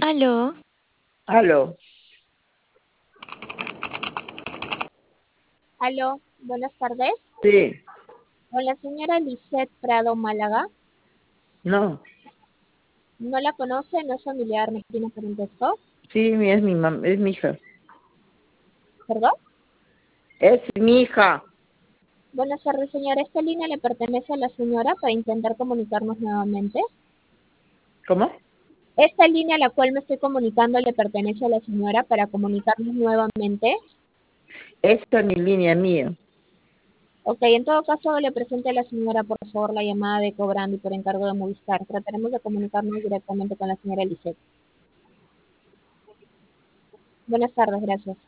Aló, Aló, Aló, buenas tardes. sí, Con la señora Lisette Prado Málaga. no, ¿No la conoce? ¿No es familiar? ¿Me tiene parentesco? sí, es mi hija, ¿Perdón? es mi hija. Buenas tardes, señora. ¿Esta línea le pertenece a la señora para intentar comunicarnos nuevamente? ¿Cómo? ¿Esta línea a la cual me estoy comunicando le pertenece a la señora para comunicarnos nuevamente? Esta es mi línea mía. Ok, en todo caso le presente a la señora, por favor, la llamada de cobrando y por encargo de Movistar. Trataremos de comunicarnos directamente con la señora Lisette. Buenas tardes, gracias.